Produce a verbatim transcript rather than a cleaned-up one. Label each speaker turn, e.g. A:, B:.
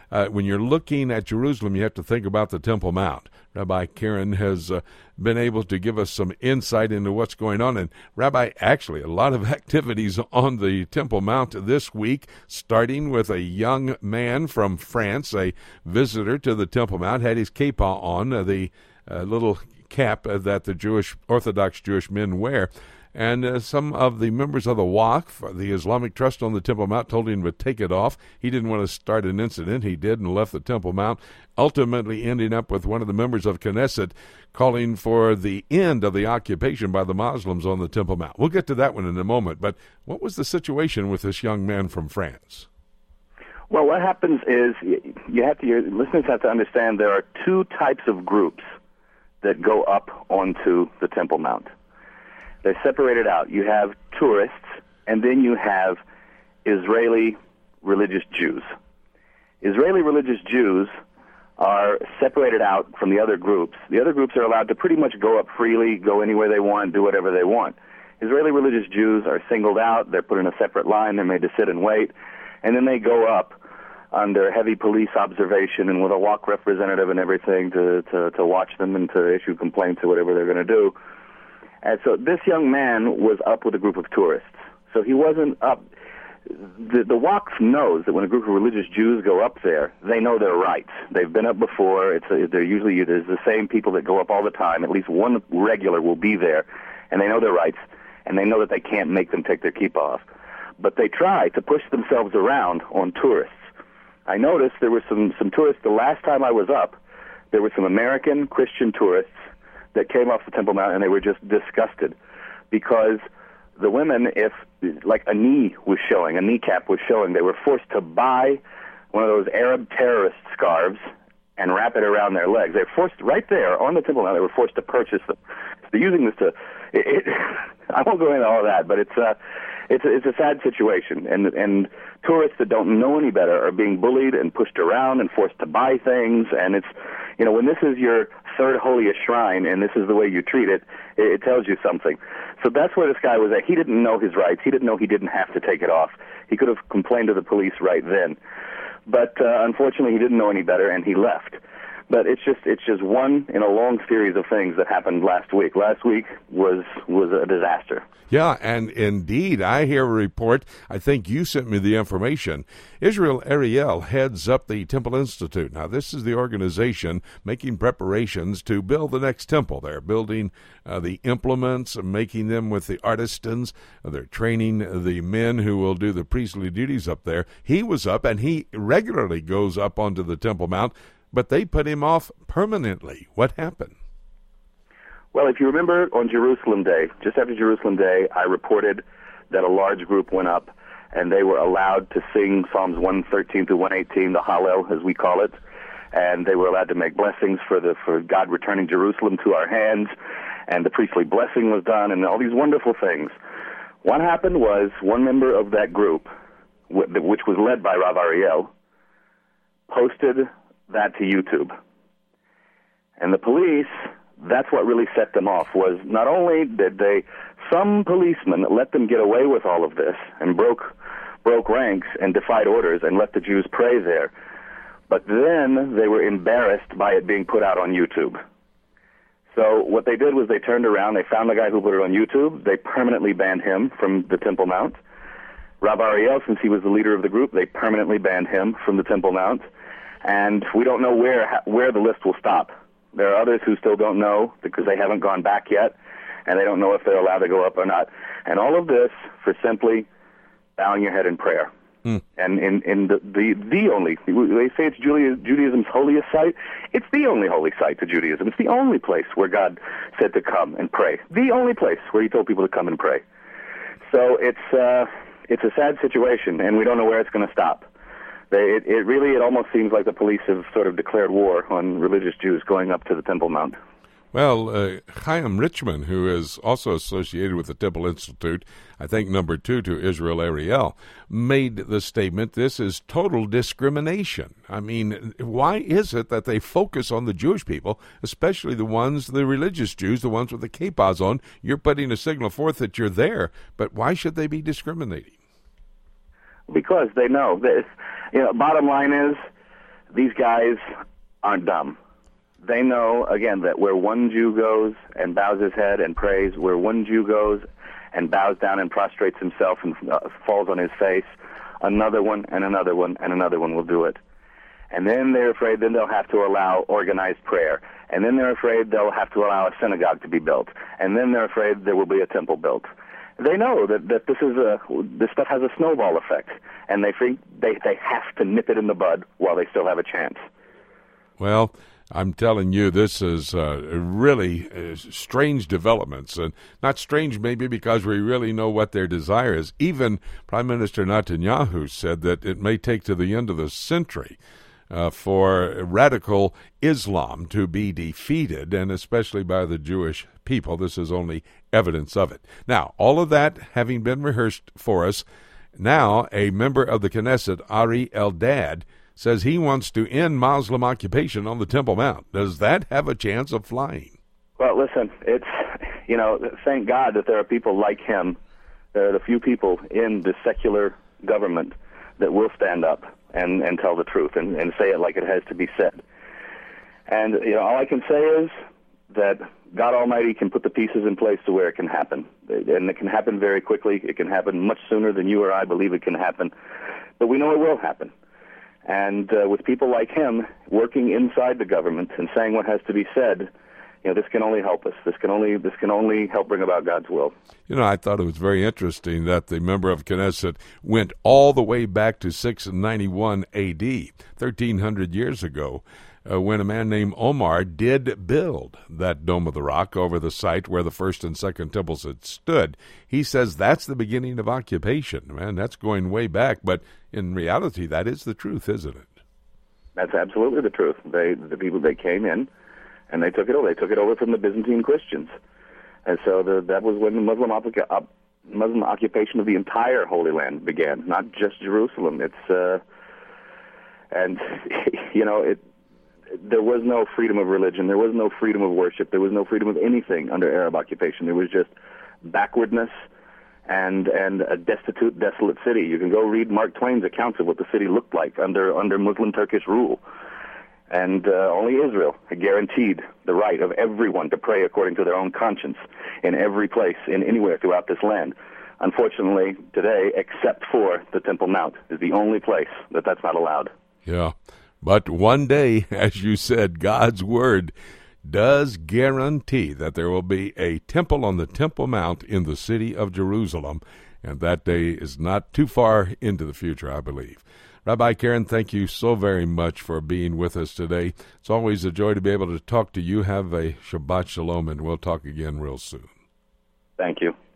A: uh, when you're looking at Jerusalem, you have to think about the Temple Mount. Rabbi Karen has uh, been able to give us some insight into what's going on. And, Rabbi, actually, a lot of activities on the Temple Mount this week, starting with a young man from France, a visitor to the Temple Mount, had his kippah on, uh, the uh, little cap uh, that the Jewish Orthodox Jewish men wear. And uh, some of the members of the Waqf, the Islamic Trust on the Temple Mount, told him to take it off. He didn't want to start an incident. He did and left the Temple Mount, ultimately ending up with one of the members of Knesset calling for the end of the occupation by the Muslims on the Temple Mount. We'll get to that one in a moment. But what was the situation with this young man from France?
B: Well, what happens is you have to, your listeners have to understand there are two types of groups that go up onto the Temple Mount. They're separated out. You have tourists, and then you have Israeli religious Jews. Israeli religious Jews are separated out from the other groups. The other groups are allowed to pretty much go up freely, go anywhere they want, do whatever they want. Israeli religious Jews are singled out. They're put in a separate line. They're made to sit and wait. And then they go up under heavy police observation and with a Waqf representative and everything to, to, to watch them and to issue complaints or whatever they're going to do. And so this young man was up with a group of tourists. So he wasn't up. The, the Waqf knows that when a group of religious Jews go up there, they know their rights. They've been up before. It's a, they're usually there's the same people that go up all the time. At least one regular will be there, and they know their rights, and they know that they can't make them take their kippah off. But they try to push themselves around on tourists. I noticed there were some, some tourists. The last time I was up, there were some American Christian tourists that came off the Temple Mount, and they were just disgusted because the women, if like a knee was showing, a kneecap was showing, they were forced to buy one of those Arab terrorist scarves and wrap it around their legs. They were forced right there on the Temple Mount. They were forced to purchase them. So they're using this to. It, it, I won't go into all that, but it's uh, it's a, it's a sad situation, and and tourists that don't know any better are being bullied and pushed around and forced to buy things, and it's, you know, when this is your third holiest shrine and this is the way you treat it, it, it tells you something. So that's where this guy was at. He didn't know his rights. He didn't know he didn't have to take it off. He could have complained to the police right then. But uh, unfortunately, he didn't know any better, and he left. But it's just it's just one in a long series of things that happened last week. Last week was was a disaster.
A: Yeah, and indeed, I hear a report, I think you sent me the information. Israel Ariel heads up the Temple Institute. Now, this is the organization making preparations to build the next temple. They're building uh, the implements, making them with the artisans. Uh, they're training the men who will do the priestly duties up there. He was up, and he regularly goes up onto the Temple Mount, but they put him off permanently. What happened?
B: Well, if you remember on Jerusalem Day, just after Jerusalem Day, I reported that a large group went up, and they were allowed to sing Psalms one thirteen through one eighteen, the Hallel, as we call it, and they were allowed to make blessings for the for God returning Jerusalem to our hands, and the priestly blessing was done, and all these wonderful things. What happened was one member of that group, which was led by Rav Ariel, posted that to YouTube. And the police, that's what really set them off, was not only did they, some policemen let them get away with all of this and broke broke ranks and defied orders and let the Jews pray there, but then they were embarrassed by it being put out on YouTube. So what they did was they turned around, they found the guy who put it on YouTube, they permanently banned him from the Temple Mount. Rav Ariel, since he was the leader of the group, they permanently banned him from the Temple Mount. And we don't know where where the list will stop. There are others who still don't know because they haven't gone back yet, and they don't know if they're allowed to go up or not. And all of this for simply bowing your head in prayer. Mm. And in, in the, the, the only, they say it's Judaism's holiest site. It's the only holy site to Judaism. It's the only place where God said to come and pray. The only place where he told people to come and pray. So it's, uh, it's a sad situation, and we don't know where it's going to stop. They, it, it really, it almost seems like the police have sort of declared war on religious Jews going up to the Temple Mount.
A: Well, uh, Chaim Richman, who is also associated with the Temple Institute, I think number two to Israel Ariel, made the statement, this is total discrimination. I mean, why is it that they focus on the Jewish people, especially the ones, the religious Jews, the ones with the kippahs on? You're putting a signal forth that you're there, but why should they be discriminating?
B: Because they know this. You know, bottom line is, these guys aren't dumb. They know, again, that where one Jew goes and bows his head and prays, where one Jew goes and bows down and prostrates himself and uh, falls on his face, another one and another one and another one will do it. And then they're afraid then they'll have to allow organized prayer. And then they're afraid they'll have to allow a synagogue to be built. And then they're afraid there will be a temple built. They know that, that this is a this stuff has a snowball effect, and they think they, they have to nip it in the bud while they still have a chance.
A: Well, I'm telling you, this is uh, really uh, strange developments, and not strange maybe because we really know what their desire is. Even Prime Minister Netanyahu said that it may take to the end of the century uh, for radical Islam to be defeated, and especially by the Jewish people. This is only evidence of it. Now, all of that having been rehearsed for us, now a member of the Knesset, Ari Eldad, says he wants to end Muslim occupation on the Temple Mount. Does that have a chance of flying?
B: Well, listen, it's, you know, thank God that there are people like him. There are the few people in the secular government that will stand up and, and tell the truth and, and say it like it has to be said. And, you know, all I can say is that God Almighty can put the pieces in place to where it can happen. And it can happen very quickly. It can happen much sooner than you or I believe it can happen. But we know it will happen. And uh, with people like him working inside the government and saying what has to be said, you know, this can only help us. This can only this can only help bring about God's will.
A: You know, I thought it was very interesting that the member of Knesset went all the way back to six ninety-one A D, thirteen hundred years ago, uh, when a man named Omar did build that Dome of the Rock over the site where the first and second temples had stood. He says that's the beginning of occupation. Man, that's going way back, but in reality, that is the truth, isn't it?
B: That's absolutely the truth. They, the people, they came in, and they took it over. They took it over from the Byzantine Christians. And so the, that was when the Muslim, op- op- Muslim occupation of the entire Holy Land began, not just Jerusalem. It's, uh, and, you know, it, there was no freedom of religion. There was no freedom of worship. There was no freedom of anything under Arab occupation. There was just backwardness and and a destitute, desolate city. You can go read Mark Twain's accounts of what the city looked like under under Muslim Turkish rule. And uh, only Israel had guaranteed the right of everyone to pray according to their own conscience in every place, in anywhere throughout this land. Unfortunately, today, except for the Temple Mount, is the only place that that's not allowed.
A: Yeah, but one day, as you said, God's Word does guarantee that there will be a temple on the Temple Mount in the city of Jerusalem, and that day is not too far into the future, I believe. Rabbi Karen, thank you so very much for being with us today. It's always a joy to be able to talk to you. Have a Shabbat Shalom, and we'll talk again real soon.
B: Thank you.